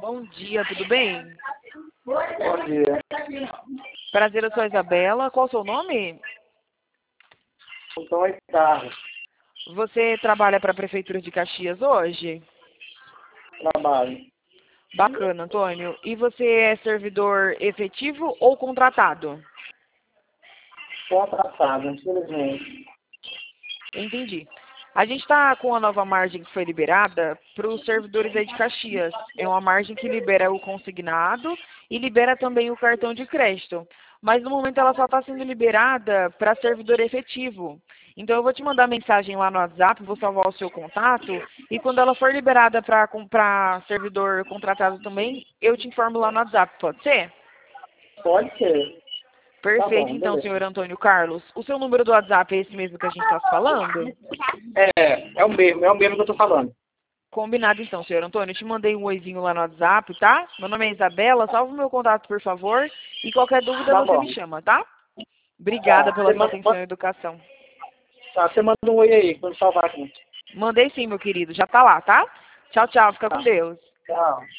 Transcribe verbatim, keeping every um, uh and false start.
Bom dia, tudo bem? Bom dia. Prazer, eu sou a Isabela. Qual o seu nome? Antônio Carlos. Você trabalha para a Prefeitura de Caxias hoje? Trabalho. Bacana, Antônio. E você é servidor efetivo ou contratado? Contratado, infelizmente. Entendi. A gente está com a nova margem que foi liberada para os servidores aí de Caxias. É uma margem que libera o consignado e libera também o cartão de crédito. Mas no momento ela só está sendo liberada para servidor efetivo. Então eu vou te mandar mensagem lá no WhatsApp, vou salvar o seu contato. E quando ela for liberada para servidor contratado também, eu te informo lá no WhatsApp, pode ser? Pode ser. Perfeito, Tá bom, então, beleza. senhor Antônio Carlos. O seu número do WhatsApp é esse mesmo que a gente está falando? É, é o mesmo, é o mesmo que eu tô falando. Combinado então, senhor Antônio. Eu te mandei um oizinho lá no WhatsApp, tá? Meu nome é Isabela, salva o meu contato, por favor. E qualquer dúvida Tá você bom. me chama, tá? Obrigada Tá, pela você sua manda, atenção e educação. tá, você manda um oi aí, quando salvar aqui. Mandei sim, meu querido. Já tá lá, tá? Tchau, tchau. Fica com Tá. Deus. Tchau.